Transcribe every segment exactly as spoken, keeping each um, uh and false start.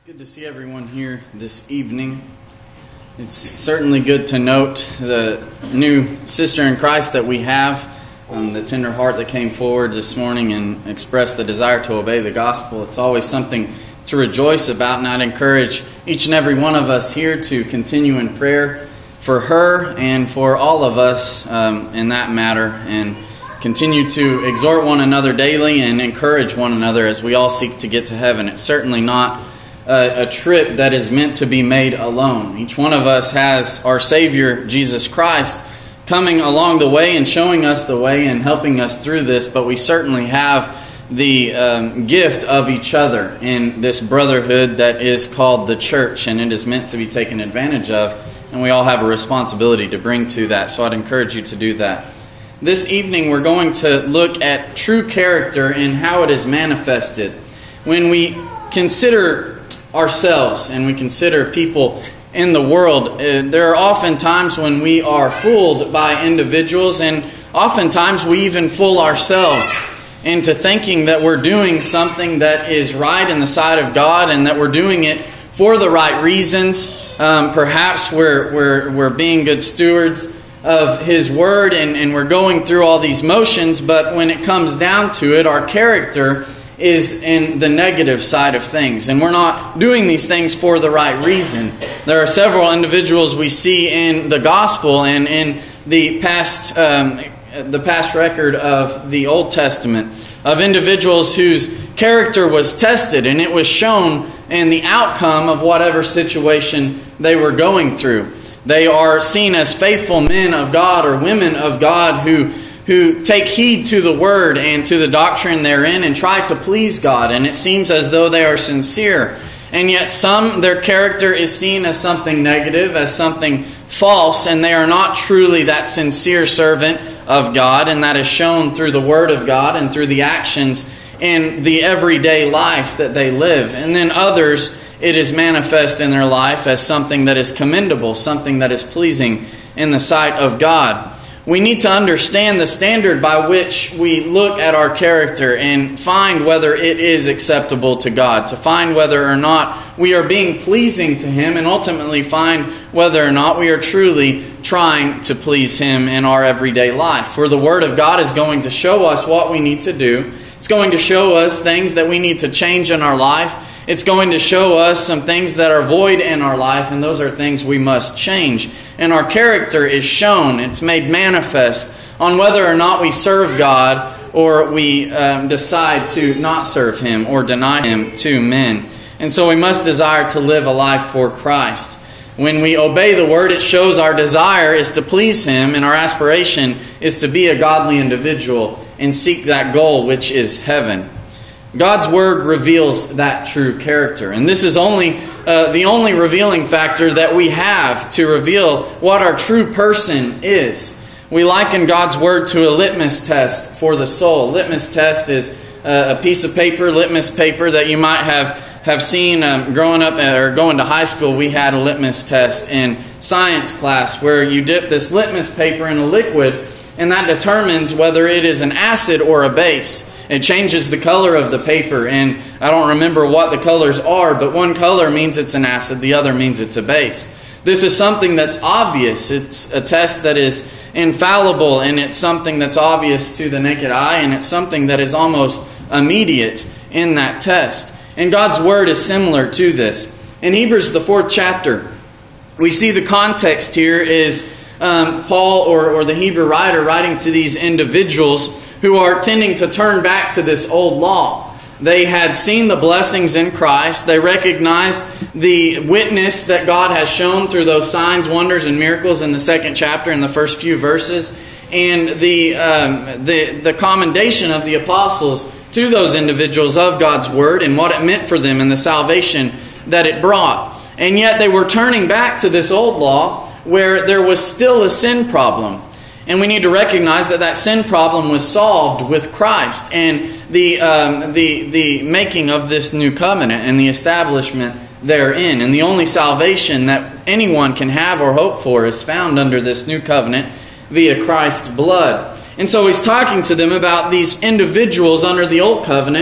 Good to see everyone here this evening. It's certainly good to note the new sister in Christ that we have, um, the tender heart that came forward this morning and expressed the desire to obey the gospel. It's always something to rejoice about, and I'd encourage each and every one of us here to continue in prayer for her and for all of us um, in that matter, and continue to exhort one another daily and encourage one another as we all seek to get to heaven. It's certainly not A, a trip that is meant to be made alone. Each one of us has our Savior, Jesus Christ, coming along the way and showing us the way and helping us through this, but we certainly have the um, gift of each other in this brotherhood that is called the church, and it is meant to be taken advantage of, and we all have a responsibility to bring to that, so I'd encourage you to do that. This evening we're going to look at true character and how it is manifested. When we consider ourselves and we consider people in the world, uh, there are often times when we are fooled by individuals, and oftentimes we even fool ourselves into thinking that we're doing something that is right in the sight of God and that we're doing it for the right reasons. Um, perhaps we're, we're, we're being good stewards of His Word and, and we're going through all these motions, but when it comes down to it, our character is in the negative side of things, and we're not doing these things for the right reason. There are several individuals we see in the gospel and in the past um, the past record of the Old Testament of individuals whose character was tested, and it was shown in the outcome of whatever situation they were going through. They are seen as faithful men of God or women of God who who take heed to the Word and to the doctrine therein and try to please God. And it seems as though they are sincere. And yet some, their character is seen as something negative, as something false, and they are not truly that sincere servant of God. And that is shown through the Word of God and through the actions in the everyday life that they live. And then others, it is manifest in their life as something that is commendable, something that is pleasing in the sight of God. We need to understand the standard by which we look at our character and find whether it is acceptable to God, to find whether or not we are being pleasing to Him, and ultimately find whether or not we are truly trying to please Him in our everyday life. For the Word of God is going to show us what we need to do. It's going to show us things that we need to change in our life. It's going to show us some things that are void in our life, and those are things we must change. And our character is shown, it's made manifest on whether or not we serve God or we um, decide to not serve Him or deny Him to men. And so we must desire to live a life for Christ. When we obey the Word, it shows our desire is to please Him, and our aspiration is to be a godly individual and seek that goal, which is heaven. God's Word reveals that true character. And this is only uh, the only revealing factor that we have to reveal what our true person is. We liken God's Word to a litmus test for the soul. Litmus test is uh, a piece of paper, litmus paper that you might have, have seen um, growing up or going to high school. We had a litmus test in science class where you dip this litmus paper in a liquid, and that determines whether it is an acid or a base. It changes the color of the paper, and I don't remember what the colors are, but one color means it's an acid, the other means it's a base. This is something that's obvious. It's a test that is infallible, and it's something that's obvious to the naked eye, and it's something that is almost immediate in that test. And God's Word is similar to this. In Hebrews, the fourth chapter, we see the context here is um, Paul or, or the Hebrew writer writing to these individuals who are tending to turn back to this old law. They had seen the blessings in Christ. They recognized the witness that God has shown through those signs, wonders, and miracles in the second chapter, in the first few verses, and the um, the, the commendation of the apostles to those individuals of God's Word and what it meant for them and the salvation that it brought. And yet they were turning back to this old law where there was still a sin problem. And we need to recognize that that sin problem was solved with Christ and the um, the the making of this new covenant and the establishment therein. And the only salvation that anyone can have or hope for is found under this new covenant via Christ's blood. And so he's talking to them about these individuals under the old covenant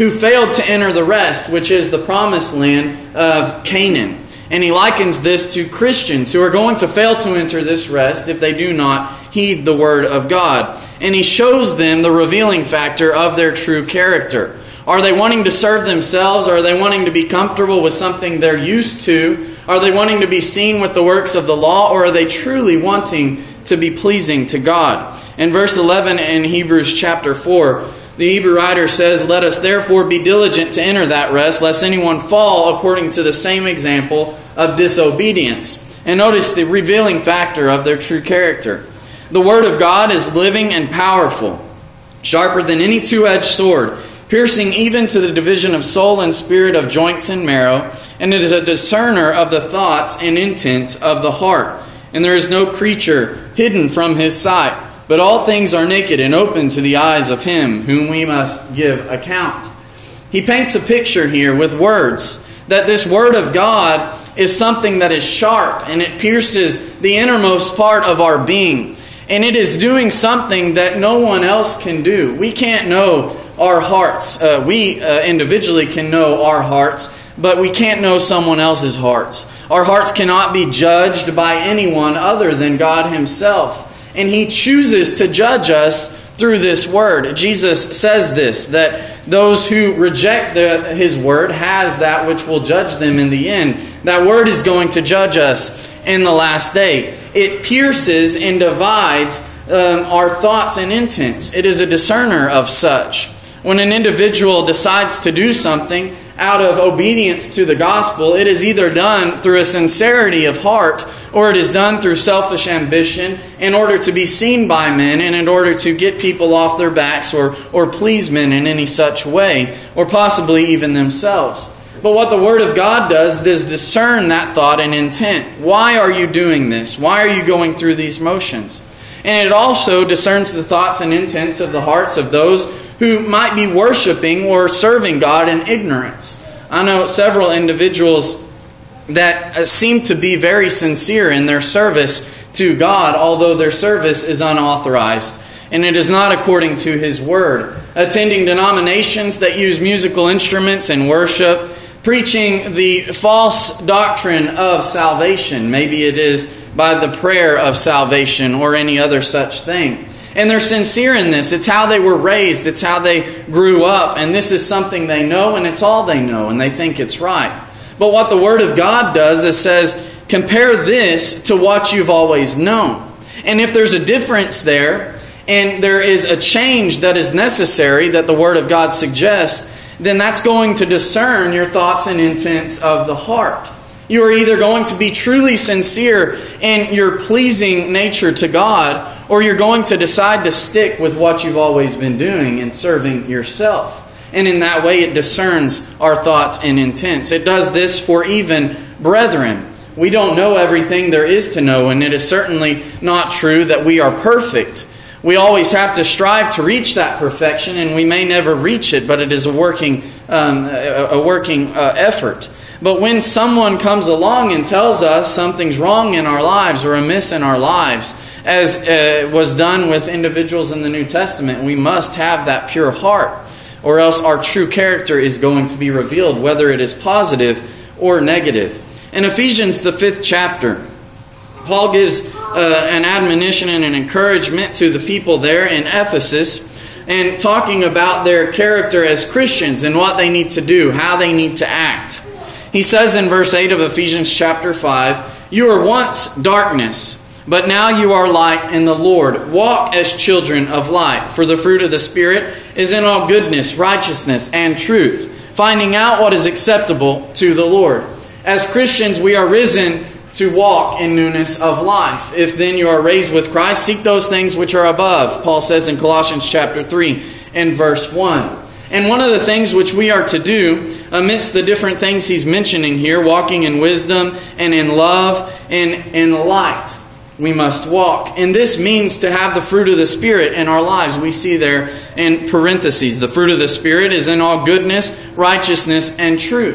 who failed to enter the rest, which is the promised land of Canaan. And he likens this to Christians who are going to fail to enter this rest if they do not heed the word of God. And he shows them the revealing factor of their true character. Are they wanting to serve themselves? Are they wanting to be comfortable with something they're used to? Are they wanting to be seen with the works of the law? Or are they truly wanting to be pleasing to God? In verse eleven in Hebrews chapter four, the Hebrew writer says, "Let us therefore be diligent to enter that rest, lest anyone fall according to the same example of disobedience." And notice the revealing factor of their true character. The Word of God is living and powerful, sharper than any two-edged sword, piercing even to the division of soul and spirit, of joints and marrow, and it is a discerner of the thoughts and intents of the heart. And there is no creature hidden from His sight, but all things are naked and open to the eyes of Him whom we must give account. He paints a picture here with words that this Word of God is something that is sharp and it pierces the innermost part of our being. And it is doing something that no one else can do. We can't know our hearts. Uh, we uh, individually can know our hearts, but we can't know someone else's hearts. Our hearts cannot be judged by anyone other than God Himself. And He chooses to judge us through this Word. Jesus says this, that those who reject the, His Word has that which will judge them in the end. That Word is going to judge us in the last day. It pierces and divides um, our thoughts and intents. It is a discerner of such. When an individual decides to do something out of obedience to the gospel, it is either done through a sincerity of heart, or it is done through selfish ambition in order to be seen by men and in order to get people off their backs or, or please men in any such way, or possibly even themselves. But what the Word of God does is discern that thought and intent. Why are you doing this? Why are you going through these motions? And it also discerns the thoughts and intents of the hearts of those who might be worshiping or serving God in ignorance. I know several individuals that seem to be very sincere in their service to God, although their service is unauthorized and it is not according to His Word. Attending denominations that use musical instruments in worship, preaching the false doctrine of salvation. Maybe it is by the prayer of salvation or any other such thing. And they're sincere in this. It's how they were raised. It's how they grew up. And this is something they know, and it's all they know, and they think it's right. But what the Word of God does is says, compare this to what you've always known. And if there's a difference there, and there is a change that is necessary that the Word of God suggests, then that's going to discern your thoughts and intents of the heart. You are either going to be truly sincere in your pleasing nature to God, or you're going to decide to stick with what you've always been doing and serving yourself. And in that way it discerns our thoughts and intents. It does this for even brethren. We don't know everything there is to know, and it is certainly not true that we are perfect. We always have to strive to reach that perfection, and we may never reach it, but it is a working, um, a, a working uh, effort. But when someone comes along and tells us something's wrong in our lives or amiss in our lives, as uh, was done with individuals in the New Testament, we must have that pure heart, or else our true character is going to be revealed, whether it is positive or negative. In Ephesians, the fifth chapter, Paul gives uh, an admonition and an encouragement to the people there in Ephesus, and talking about their character as Christians and what they need to do, how they need to act. He says in verse eight of Ephesians chapter five, "You were once darkness, but now you are light in the Lord. Walk as children of light, for the fruit of the Spirit is in all goodness, righteousness, and truth, finding out what is acceptable to the Lord." As Christians, we are risen to walk in newness of life. If then you are raised with Christ, seek those things which are above, Paul says in Colossians chapter three and verse one. And one of the things which we are to do, amidst the different things he's mentioning here, walking in wisdom and in love and in light, we must walk. And this means to have the fruit of the Spirit in our lives. We see there in parentheses, the fruit of the Spirit is in all goodness, righteousness, and truth.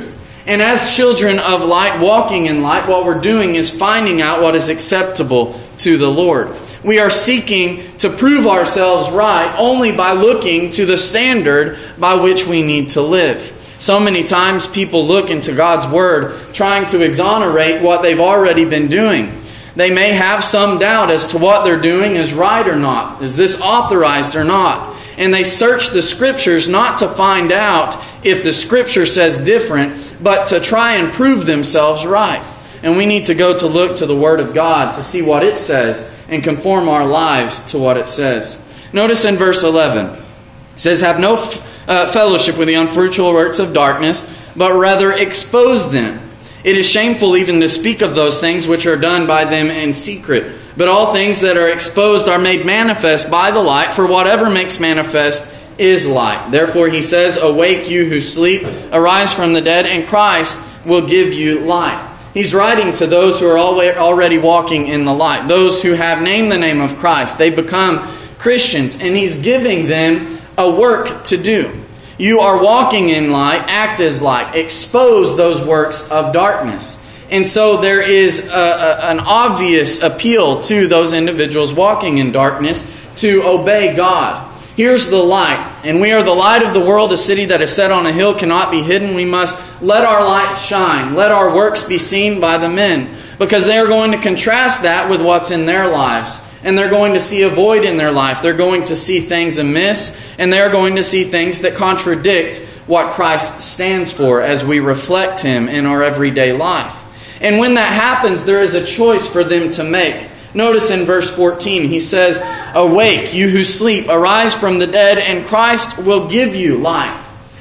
And as children of light, walking in light, what we're doing is finding out what is acceptable to the Lord. We are seeking to prove ourselves right only by looking to the standard by which we need to live. So many times people look into God's Word trying to exonerate what they've already been doing. They may have some doubt as to what they're doing is right or not. Is this authorized or not? And they search the Scriptures not to find out if the Scripture says different, but to try and prove themselves right. And we need to go to look to the Word of God to see what it says and conform our lives to what it says. Notice in verse eleven, it says, "Have no f- uh, fellowship with the unfruitful works of darkness, but rather expose them. It is shameful even to speak of those things which are done by them in secret. But all things that are exposed are made manifest by the light, for whatever makes manifest is light. Therefore he says, Awake you who sleep, arise from the dead, and Christ will give you light." He's writing to those who are already walking in the light, those who have named the name of Christ. They become Christians, and he's giving them a work to do. You are walking in light, act as light, expose those works of darkness. And so there is a, a, an obvious appeal to those individuals walking in darkness to obey God. Here's the light, and we are the light of the world. A city that is set on a hill cannot be hidden. We must let our light shine. Let our works be seen by the men, because they are going to contrast that with what's in their lives. And they're going to see a void in their life. They're going to see things amiss, and they're going to see things that contradict what Christ stands for as we reflect Him in our everyday life. And when that happens, there is a choice for them to make. Notice in verse fourteen, he says, "Awake, you who sleep, arise from the dead, and Christ will give you light."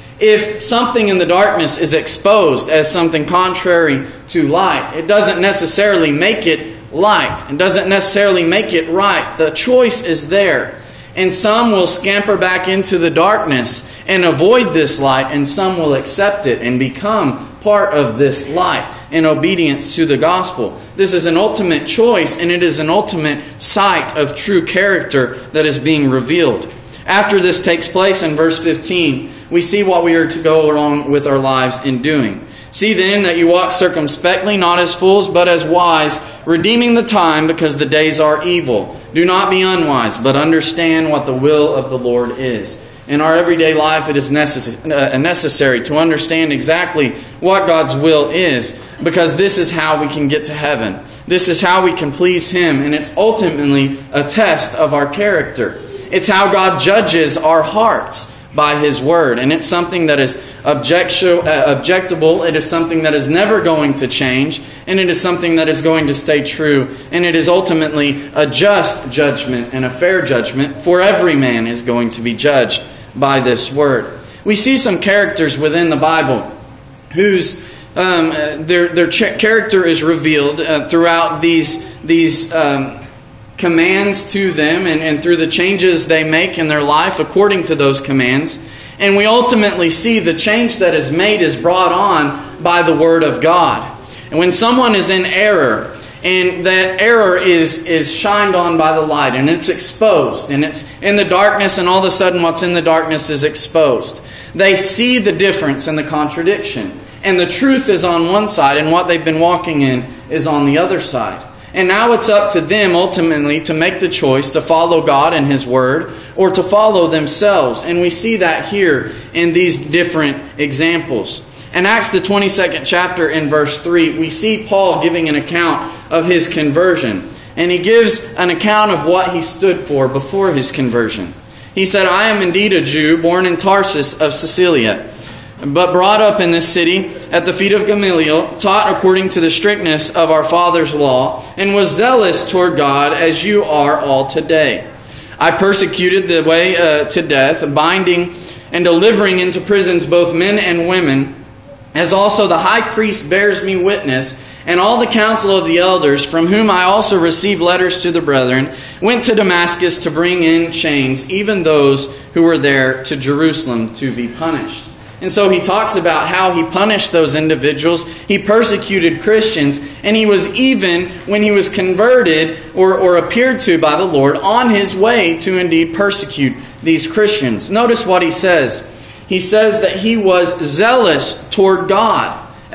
If something in the darkness is exposed as something contrary to light, it doesn't necessarily make it light. It doesn't necessarily make it right. The choice is there. And some will scamper back into the darkness and avoid this light, and some will accept it and become part of this light in obedience to the gospel. This is an ultimate choice, and it is an ultimate sight of true character that is being revealed. After this takes place in verse fifteen, we see what we are to go along with our lives in doing. "See then that you walk circumspectly, not as fools, but as wise, redeeming the time, because the days are evil. Do not be unwise, but understand what the will of the Lord is." In our everyday life, it is necess- uh, necessary to understand exactly what God's will is, because this is how we can get to heaven. This is how we can please Him, and it's ultimately a test of our character. It's how God judges our hearts by His Word. And it's something that is objectu- uh, objectable. It is something that is never going to change. And it is something that is going to stay true. And it is ultimately a just judgment and a fair judgment, for every man is going to be judged by this Word. We see some characters within the Bible whose um, their their ch- character is revealed uh, throughout these these um, commands to them, and, and through the changes they make in their life according to those commands. And we ultimately see the change that is made is brought on by the Word of God. And when someone is in error, and that error is, is shined on by the light, and it's exposed, and it's in the darkness, and all of a sudden what's in the darkness is exposed, they see the difference and the contradiction. And the truth is on one side, and what they've been walking in is on the other side. And now it's up to them ultimately to make the choice to follow God and His Word, or to follow themselves. And we see that here in these different examples. In Acts the twenty-second chapter in verse three, we see Paul giving an account of his conversion. And he gives an account of what he stood for before his conversion. He said, "I am indeed a Jew, born in Tarsus of Cilicia, but brought up in this city at the feet of Gamaliel, taught according to the strictness of our father's law, and was zealous toward God as you are all today. I persecuted the way uh, to death, binding and delivering into prisons both men and women, as also the high priest bears me witness, and all the council of the elders, from whom I also received letters to the brethren, went to Damascus to bring in chains, even those who were there to Jerusalem to be punished." And so he talks about how he punished those individuals. He persecuted Christians. And he was even, when he was converted or, or appeared to by the Lord, on his way to indeed persecute these Christians. Notice what he says. He says that he was zealous toward God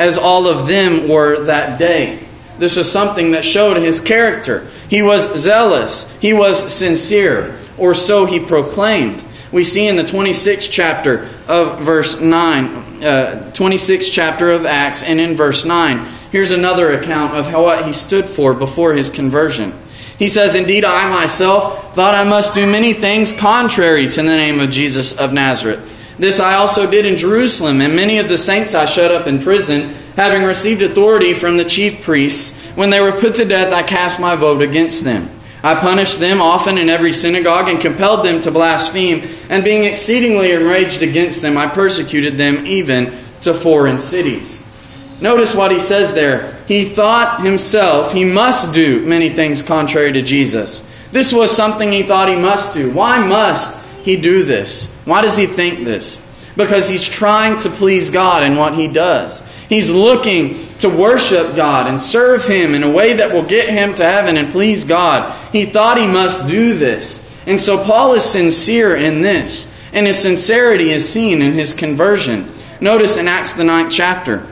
as all of them were that day. This was something that showed his character. He was zealous. He was sincere, or so he proclaimed. We see in the twenty-sixth chapter of verse nine, uh, twenty-sixth chapter of Acts, and in verse nine, here's another account of how what he stood for before his conversion. He says, "Indeed, I myself thought I must do many things contrary to the name of Jesus of Nazareth. This I also did in Jerusalem, and many of the saints I shut up in prison, having received authority from the chief priests. When they were put to death, I cast my vote against them. I punished them often in every synagogue and compelled them to blaspheme. And being exceedingly enraged against them, I persecuted them even to foreign cities." Notice what he says there. He thought himself he must do many things contrary to Jesus. This was something he thought he must do. Why must he do this? Why does he think this? Because he's trying to please God in what he does. He's looking to worship God and serve Him in a way that will get him to heaven and please God. He thought he must do this. And so Paul is sincere in this. And his sincerity is seen in his conversion. Notice in Acts the ninth chapter.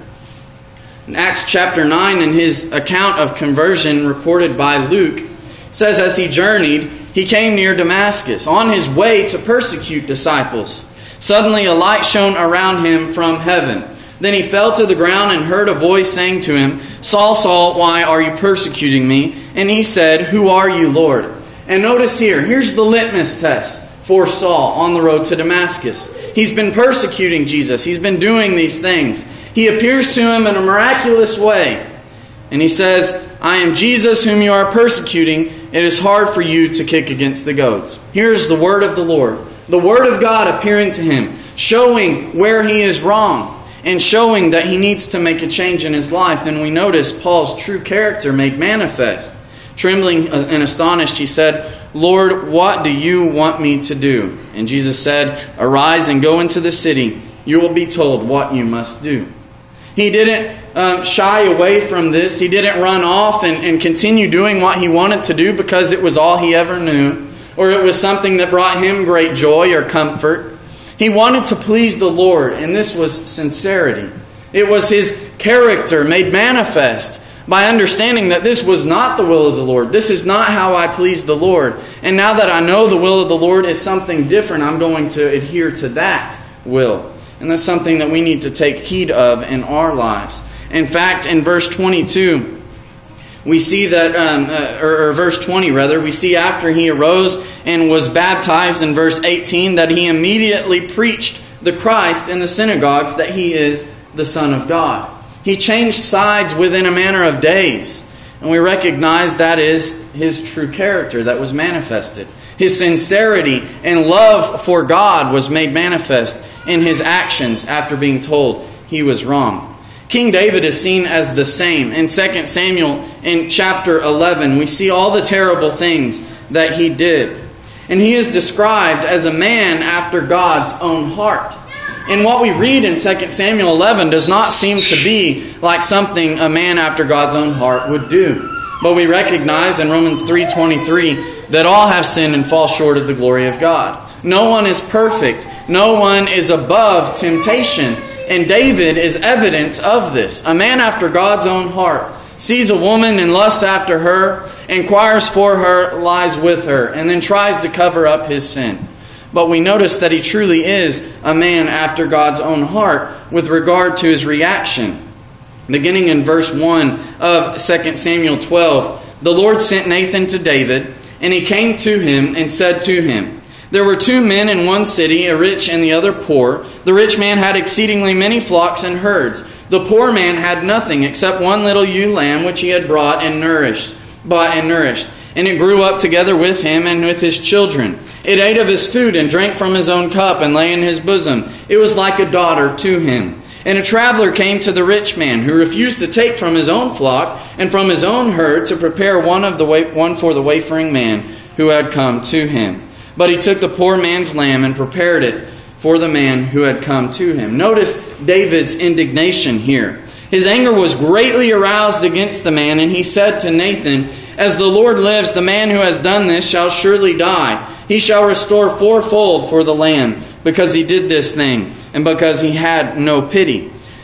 In Acts chapter nine, in his account of conversion recorded by Luke, says as he journeyed, he came near Damascus, on his way to persecute disciples. Suddenly a light shone around him from heaven. Then he fell to the ground and heard a voice saying to him, "Saul, Saul, why are you persecuting me?" And he said, "Who are you, Lord?" And notice here, here's the litmus test for Saul on the road to Damascus. He's been persecuting Jesus. He's been doing these things. He appears to him in a miraculous way. And he says, "I am Jesus whom you are persecuting. It is hard for you to kick against the goads." Here's the word of the Lord. The Word of God appearing to him, showing where he is wrong, and showing that he needs to make a change in his life. And we notice Paul's true character made manifest. Trembling and astonished, he said, "Lord, what do you want me to do?" And Jesus said, "Arise and go into the city. You will be told what you must do." He didn't um, shy away from this. He didn't run off and, and continue doing what he wanted to do because it was all he ever knew, or it was something that brought him great joy or comfort. He wanted to please the Lord, and this was sincerity. It was his character made manifest by understanding that this was not the will of the Lord. This is not how I please the Lord. And now that I know the will of the Lord is something different, I'm going to adhere to that will. And that's something that we need to take heed of in our lives. In fact, in verse twenty-two, we see that, um, uh, or, or verse twenty rather, we see after he arose and was baptized in verse eighteen that he immediately preached the Christ in the synagogues that he is the Son of God. He changed sides within a matter of days. And we recognize that is his true character that was manifested. His sincerity and love for God was made manifest in his actions after being told he was wrong. King David is seen as the same. In Second Samuel in chapter eleven, we see all the terrible things that he did. And he is described as a man after God's own heart. And what we read in Second Samuel eleven does not seem to be like something a man after God's own heart would do. But we recognize in Romans three twenty-three that all have sinned and fall short of the glory of God. No one is perfect. No one is above temptation. And David is evidence of this. A man after God's own heart sees a woman and lusts after her, inquires for her, lies with her, and then tries to cover up his sin. But we notice that he truly is a man after God's own heart with regard to his reaction. Beginning in verse one of Second Samuel twelve, the Lord sent Nathan to David, and he came to him and said to him, "There were two men in one city, a rich and the other poor. The rich man had exceedingly many flocks and herds. The poor man had nothing except one little ewe lamb which he had brought and nourished, bought and nourished. And it grew up together with him and with his children. It ate of his food and drank from his own cup and lay in his bosom. It was like a daughter to him. And a traveler came to the rich man, who refused to take from his own flock and from his own herd to prepare one of the wa- one for the wayfaring man who had come to him. But he took the poor man's lamb and prepared it for the man who had come to him." Notice David's indignation here. His anger was greatly aroused against the man, and he said to Nathan, "As the Lord lives, the man who has done this shall surely die. He shall restore fourfold for the land, because he did this thing, and because he had no pity."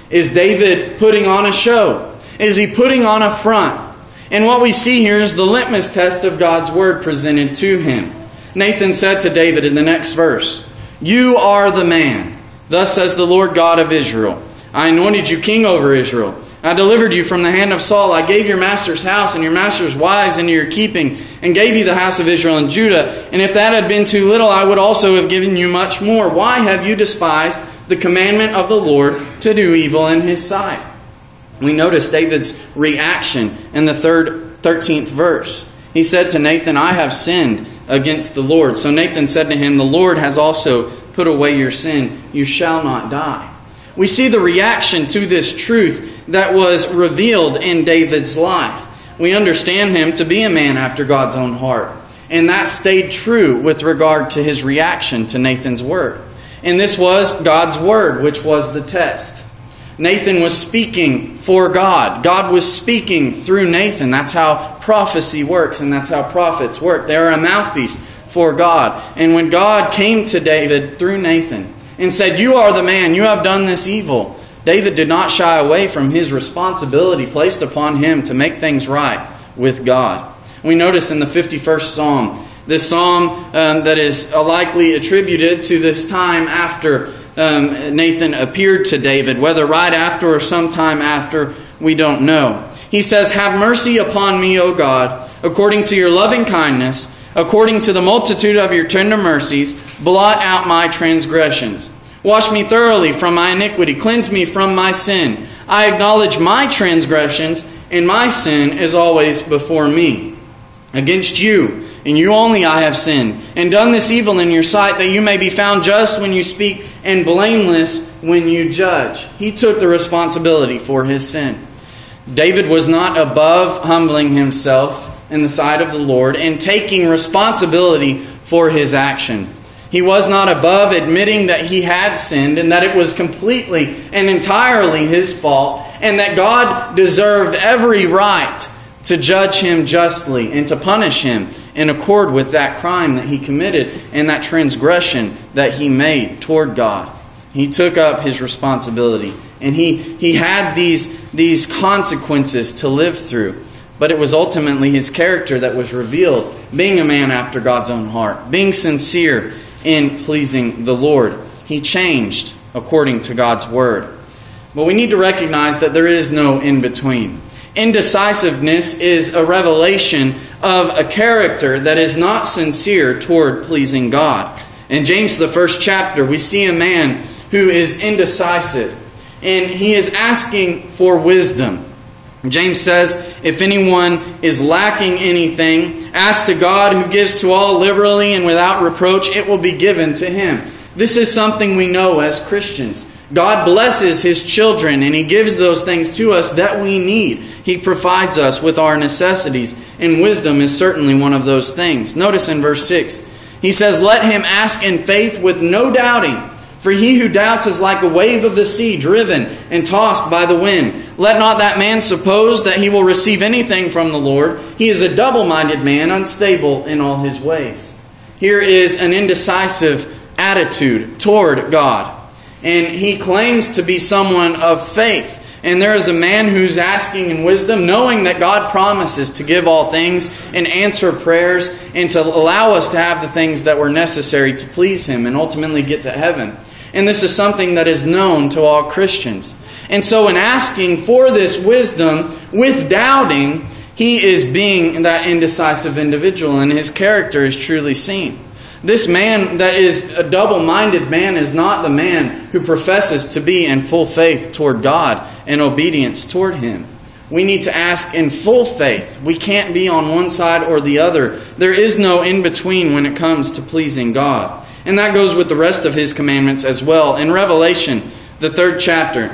Is David putting on a show? Is he putting on a front? And what we see here is the litmus test of God's word presented to him. Nathan said to David in the next verse, "You are the man. Thus says the Lord God of Israel. I anointed you king over Israel. I delivered you from the hand of Saul. I gave your master's house and your master's wives into your keeping, and gave you the house of Israel and Judah. And if that had been too little, I would also have given you much more. Why have you despised the commandment of the Lord to do evil in his sight?" We notice David's reaction in the third, thirteenth verse. He said to Nathan, "I have sinned against the Lord." So Nathan said to him, "The Lord has also put away your sin. You shall not die." We see the reaction to this truth that was revealed in David's life. We understand him to be a man after God's own heart. And that stayed true with regard to his reaction to Nathan's word. And this was God's word, which was the test. Nathan was speaking for God. God was speaking through Nathan. That's how prophecy works, and that's how prophets work. They are a mouthpiece for God. And when God came to David through Nathan and said, "You are the man, you have done this evil," David did not shy away from his responsibility placed upon him to make things right with God. We notice in the fifty-first Psalm, this psalm um, that is likely attributed to this time after um, Nathan appeared to David, whether right after or sometime after, we don't know. He says, "Have mercy upon me, O God, according to your loving kindness, according to the multitude of your tender mercies, blot out my transgressions. Wash me thoroughly from my iniquity. Cleanse me from my sin. I acknowledge my transgressions, and my sin is always before me. Against you, and you only, I have sinned, and done this evil in your sight, that you may be found just when you speak and blameless when you judge." He took the responsibility for his sin. David was not above humbling himself in the sight of the Lord and taking responsibility for his action. He was not above admitting that he had sinned and that it was completely and entirely his fault, and that God deserved every right to judge him justly and to punish him in accord with that crime that he committed and that transgression that he made toward God. He took up his responsibility, and he, he had these, these consequences to live through. But it was ultimately his character that was revealed, being a man after God's own heart, being sincere in pleasing the Lord. He changed according to God's word. But we need to recognize that there is no in-between. Indecisiveness is a revelation of a character that is not sincere toward pleasing God. In James, the first chapter, we see a man who is indecisive, and he is asking for wisdom. James says, "If anyone is lacking anything, ask to God, who gives to all liberally and without reproach, it will be given to him." This is something we know as Christians. God blesses His children, and He gives those things to us that we need. He provides us with our necessities, and wisdom is certainly one of those things. Notice in verse six, He says, "Let him ask in faith with no doubting. For he who doubts is like a wave of the sea, driven and tossed by the wind. Let not that man suppose that he will receive anything from the Lord. He is a double-minded man, unstable in all his ways." Here is an indecisive attitude toward God. And he claims to be someone of faith. And there is a man who's asking in wisdom, knowing that God promises to give all things and answer prayers and to allow us to have the things that were necessary to please Him and ultimately get to heaven. And this is something that is known to all Christians. And so in asking for this wisdom with doubting, he is being that indecisive individual, and his character is truly seen. This man that is a double-minded man is not the man who professes to be in full faith toward God and obedience toward Him. We need to ask in full faith. We can't be on one side or the other. There is no in-between when it comes to pleasing God. And that goes with the rest of His commandments as well. In Revelation, the third chapter,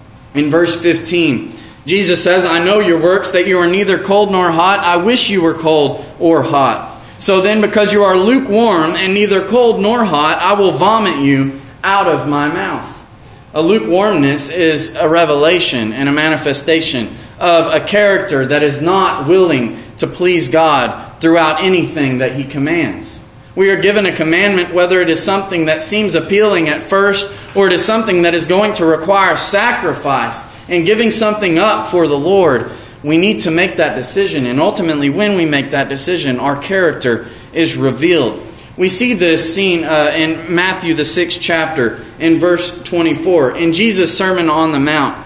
in verse fifteen, Jesus says, "I know your works, that you are neither cold nor hot. I wish you were cold or hot. So then, because you are lukewarm and neither cold nor hot, I will vomit you out of my mouth." A lukewarmness is a revelation and a manifestation of a character that is not willing to please God throughout anything that He commands. we are given a commandment, whether it is something that seems appealing at first or it is something that is going to require sacrifice and giving something up for the Lord, we need to make that decision. And ultimately, when we make that decision, our character is revealed. We see this scene uh, in Matthew, the sixth chapter, in verse twenty-four. In Jesus' Sermon on the Mount,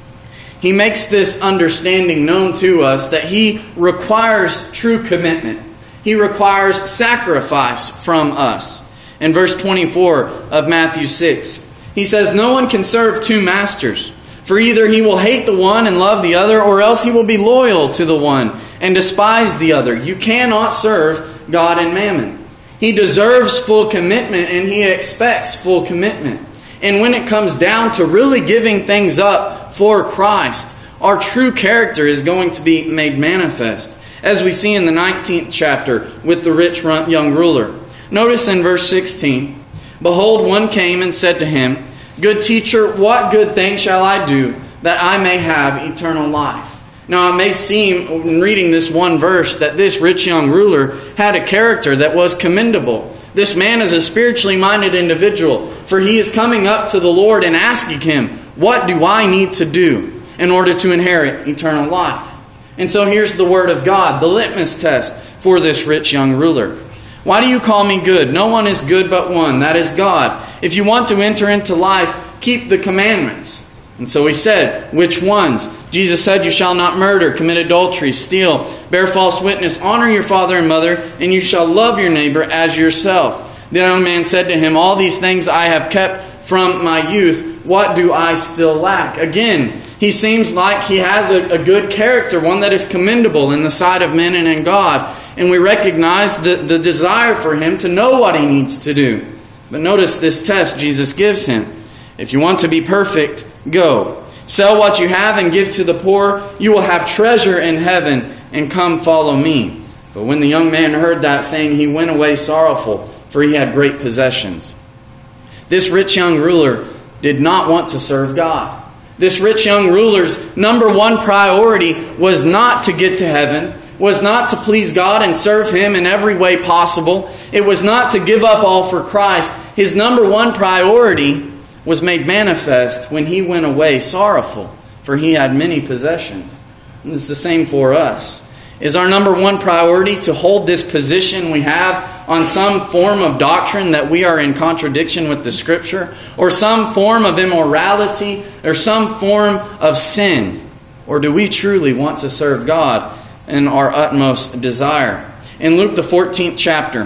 He makes this understanding known to us that He requires true commitment. He requires sacrifice from us. In verse twenty-four of Matthew six, He says, "No one can serve two masters, for either he will hate the one and love the other, or else he will be loyal to the one and despise the other. You cannot serve God and mammon." He deserves full commitment and He expects full commitment. And when it comes down to really giving things up for Christ, our true character is going to be made manifest, as we see in the nineteenth chapter with the rich young ruler. Notice in verse sixteen, "Behold, one came and said to Him, 'Good teacher, what good thing shall I do that I may have eternal life?'" Now it may seem, in reading this one verse, that this rich young ruler had a character that was commendable. This man is a spiritually minded individual, for he is coming up to the Lord and asking Him, "What do I need to do in order to inherit eternal life?" And so here's the Word of God, the litmus test for this rich young ruler. "Why do you call me good? No one is good but one, that is God. If you want to enter into life, keep the commandments." And so he said, "Which ones?" Jesus said, "You shall not murder, commit adultery, steal, bear false witness, honor your father and mother, and you shall love your neighbor as yourself." The young man said to Him, "All these things I have kept from my youth. What do I still lack?" Again, he seems like he has a, a good character, one that is commendable in the sight of men and in God. And we recognize the, the desire for him to know what he needs to do. But notice this test Jesus gives him. "If you want to be perfect, go. Sell what you have and give to the poor. You will have treasure in heaven, and come follow me." But when the young man heard that saying, he went away sorrowful, for he had great possessions. This rich young ruler did not want to serve God. This rich young ruler's number one priority was not to get to heaven, was not to please God and serve Him in every way possible. It was not to give up all for Christ. His number one priority was made manifest when he went away sorrowful, for he had many possessions. And it's the same for us. Is our number one priority to hold this position we have on some form of doctrine that we are in contradiction with the Scripture, or some form of immorality, or some form of sin? Or do we truly want to serve God in our utmost desire? In Luke the fourteenth chapter,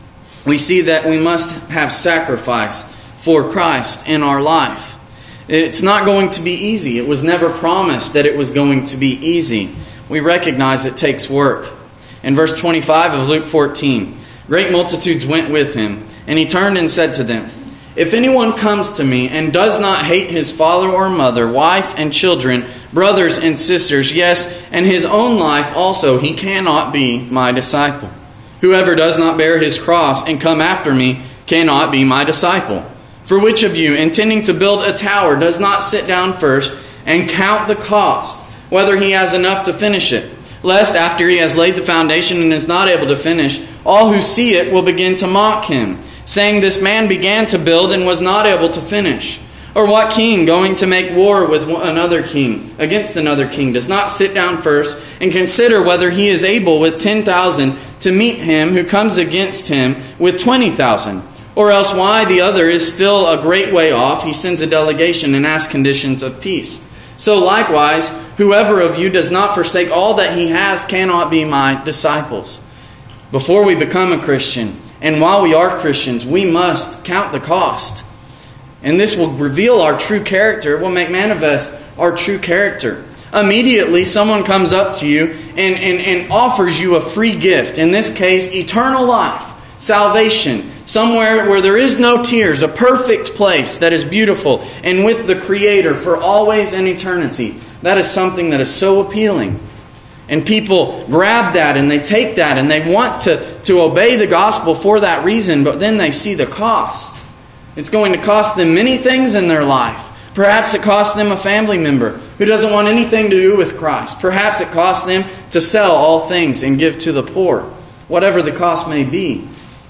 we see that we must have sacrifice for Christ in our life. It's not going to be easy. It was never promised that it was going to be easy. We recognize it takes work. In verse twenty-five of Luke fourteen, "Great multitudes went with Him, and He turned and said to them, 'If anyone comes to me and does not hate his father or mother, wife and children, brothers and sisters, yes, and his own life also, he cannot be my disciple. Whoever does not bear his cross and come after me cannot be my disciple. For which of you, intending to build a tower, does not sit down first and count the cost, whether he has enough to finish it? Lest after he has laid the foundation and is not able to finish, all who see it will begin to mock him, saying, "This man began to build and was not able to finish." Or what king, going to make war with another king, against another king, does not sit down first and consider whether he is able with ten thousand to meet him who comes against him with twenty thousand? Or else why the other is still a great way off, he sends a delegation and asks conditions of peace. So likewise, whoever of you does not forsake all that he has cannot be my disciples." Before we become a Christian, and while we are Christians, we must count the cost. And this will reveal our true character. It will make manifest our true character. Immediately, someone comes up to you and, and, and offers you a free gift. In this case, eternal life, salvation, somewhere where there is no tears, a perfect place that is beautiful and with the Creator for always and eternity. That is something that is so appealing. And people grab that and they take that and they want to, to obey the gospel for that reason, but then they see the cost. It's going to cost them many things in their life. Perhaps it costs them a family member who doesn't want anything to do with Christ. Perhaps it costs them to sell all things and give to the poor. Whatever the cost may be.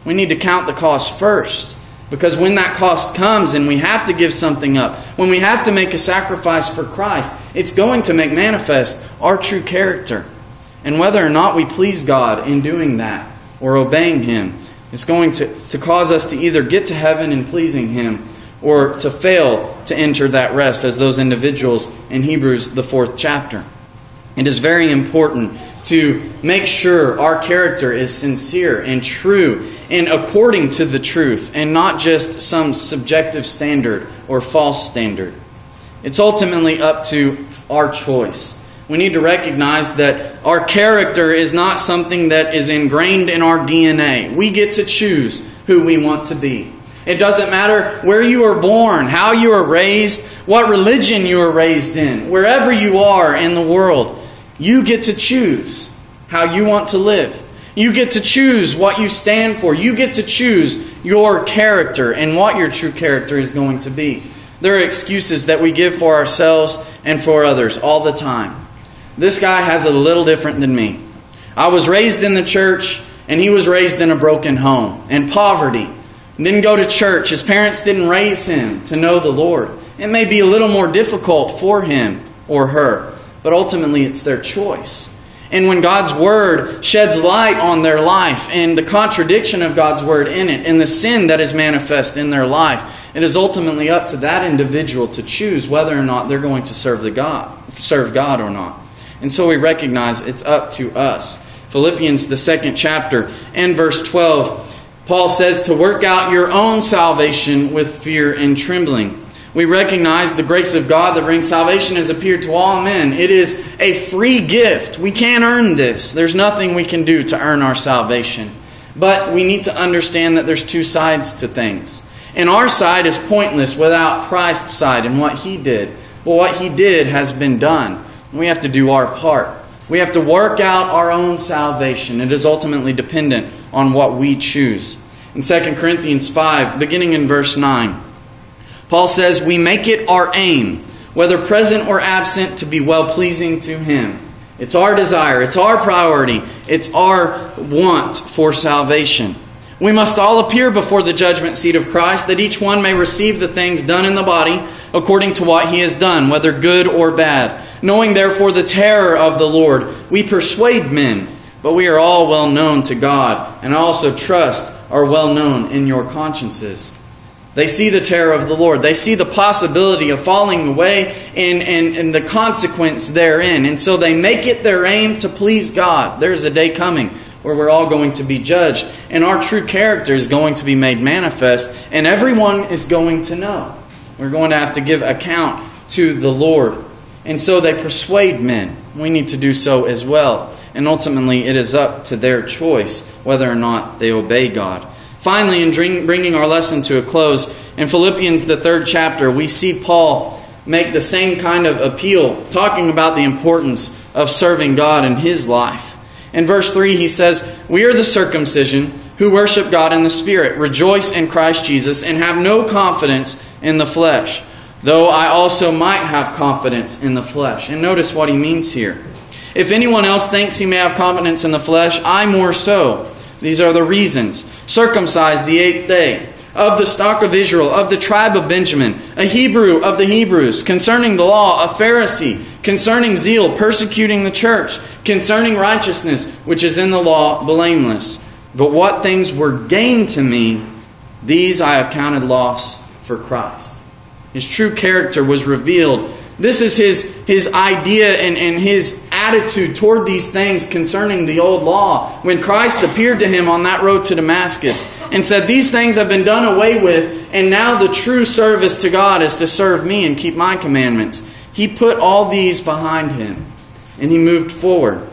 We need to count the cost first. Because when that cost comes and we have to give something up, when we have to make a sacrifice for Christ, it's going to make manifest our true character. And whether or not we please God in doing that or obeying Him, it's going to, to cause us to either get to heaven in pleasing Him or to fail to enter that rest, as those individuals in Hebrews, the fourth chapter. It is very important to make sure our character is sincere and true and according to the truth and not just some subjective standard or false standard. It's ultimately up to our choice. We need to recognize that our character is not something that is ingrained in our D N A. We get to choose who we want to be. It doesn't matter where you were born, how you were raised, what religion you were raised in. Wherever you are in the world, you get to choose how you want to live. You get to choose what you stand for. You get to choose your character and what your true character is going to be. There are excuses that we give for ourselves and for others all the time. This guy has a little different than me. I was raised in the church, and he was raised in a broken home and poverty. Didn't go to church. His parents didn't raise him to know the Lord. It may be a little more difficult for him or her, but ultimately it's their choice. And when God's Word sheds light on their life and the contradiction of God's Word in it and the sin that is manifest in their life, it is ultimately up to that individual to choose whether or not they're going to serve the God, serve God or not. And so we recognize it's up to us. Philippians, the second chapter, and verse twelve, Paul says to work out your own salvation with fear and trembling. We recognize the grace of God that brings salvation has appeared to all men. It is a free gift. We can't earn this. There's nothing we can do to earn our salvation. But we need to understand that there's two sides to things. And our side is pointless without Christ's side and what He did. But what He did has been done. We have to do our part. We have to work out our own salvation. It is ultimately dependent on what we choose. In Second Corinthians five, beginning in verse nine, Paul says, we make it our aim, whether present or absent, to be well-pleasing to Him. It's our desire. It's our priority. It's our want for salvation. We must all appear before the judgment seat of Christ, that each one may receive the things done in the body according to what he has done, whether good or bad. Knowing therefore the terror of the Lord, we persuade men, but we are all well known to God, and I also trust are well known in your consciences. They see the terror of the Lord. They see the possibility of falling away and, and, and the consequence therein. And so they make it their aim to please God. There's a day coming where we're all going to be judged, and our true character is going to be made manifest, and everyone is going to know. We're going to have to give account to the Lord. And so they persuade men. We need to do so as well. And ultimately, it is up to their choice whether or not they obey God. Finally, in bringing our lesson to a close, in Philippians, the third chapter, we see Paul make the same kind of appeal, talking about the importance of serving God in his life. In verse three, he says, we are the circumcision who worship God in the Spirit, rejoice in Christ Jesus, and have no confidence in the flesh, though I also might have confidence in the flesh. And notice what he means here. If anyone else thinks he may have confidence in the flesh, I more so. These are the reasons. Circumcised the eighth day, of the stock of Israel, of the tribe of Benjamin, a Hebrew of the Hebrews, concerning the law, a Pharisee, concerning zeal, persecuting the church, concerning righteousness, which is in the law, blameless. But what things were gained to me, these I have counted loss for Christ. His true character was revealed. This is his, his idea and, and his attitude toward these things concerning the old law. When Christ appeared to him on that road to Damascus and said, these things have been done away with, and now the true service to God is to serve me and keep my commandments. He put all these behind him and he moved forward.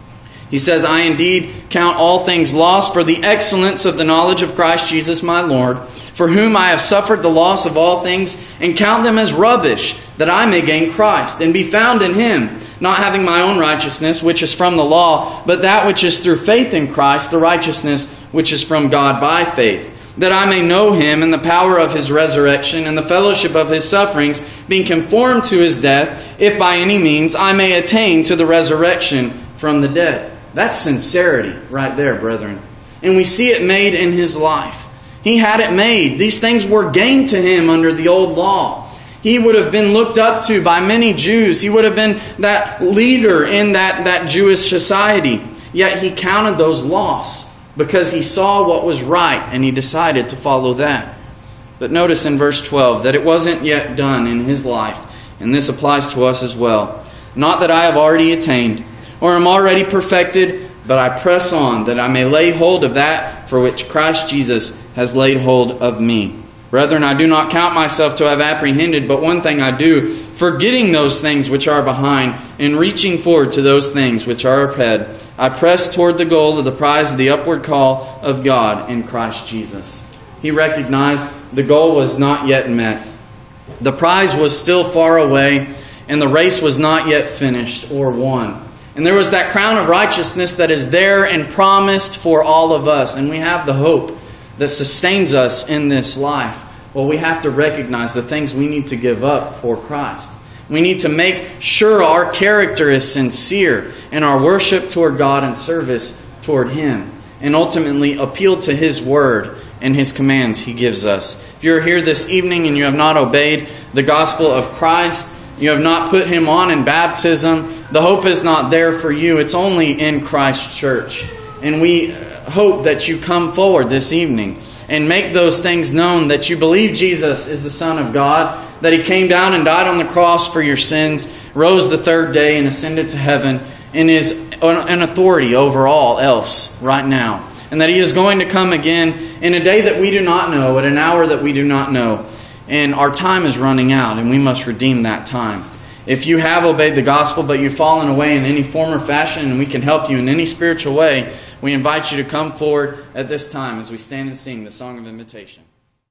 He says, I indeed count all things lost for the excellence of the knowledge of Christ Jesus my Lord, for whom I have suffered the loss of all things, and count them as rubbish, that I may gain Christ, and be found in Him, not having my own righteousness, which is from the law, but that which is through faith in Christ, the righteousness which is from God by faith, that I may know Him and the power of His resurrection, and the fellowship of His sufferings, being conformed to His death, if by any means I may attain to the resurrection from the dead. That's sincerity right there, brethren. And we see it made in his life. He had it made. These things were gained to him under the old law. He would have been looked up to by many Jews. He would have been that leader in that, that Jewish society. Yet he counted those loss because he saw what was right and he decided to follow that. But notice in verse twelve that it wasn't yet done in his life. And this applies to us as well. Not that I have already attained or am already perfected, but I press on that I may lay hold of that for which Christ Jesus has laid hold of me. Brethren, I do not count myself to have apprehended, but one thing I do, forgetting those things which are behind, and reaching forward to those things which are ahead, I press toward the goal of the prize of the upward call of God in Christ Jesus. He recognized the goal was not yet met. The prize was still far away, and the race was not yet finished or won. And there was that crown of righteousness that is there and promised for all of us. And we have the hope that sustains us in this life. Well, we have to recognize the things we need to give up for Christ. We need to make sure our character is sincere in our worship toward God and service toward Him. And ultimately appeal to His Word and His commands He gives us. If you're here this evening and you have not obeyed the gospel of Christ, you have not put Him on in baptism, the hope is not there for you. It's only in Christ's church. And we hope that you come forward this evening and make those things known, that you believe Jesus is the Son of God, that He came down and died on the cross for your sins, rose the third day and ascended to heaven, and is an authority over all else right now. And that He is going to come again in a day that we do not know, at an hour that we do not know. And our time is running out, and we must redeem that time. If you have obeyed the gospel, but you've fallen away in any form or fashion, and we can help you in any spiritual way, we invite you to come forward at this time as we stand and sing the song of invitation.